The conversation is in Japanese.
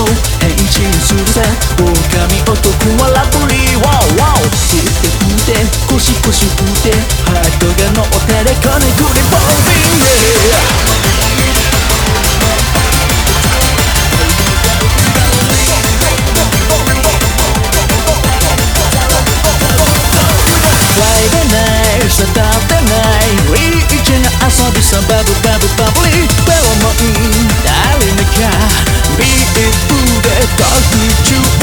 も変身するぜ狼男はラブリーワオワオ振って振ってコシコシ振ってハートが乗ってるコネクリボービング育てないリーチな遊びさバブバブバブリーフェロモン誰にかビーフで特注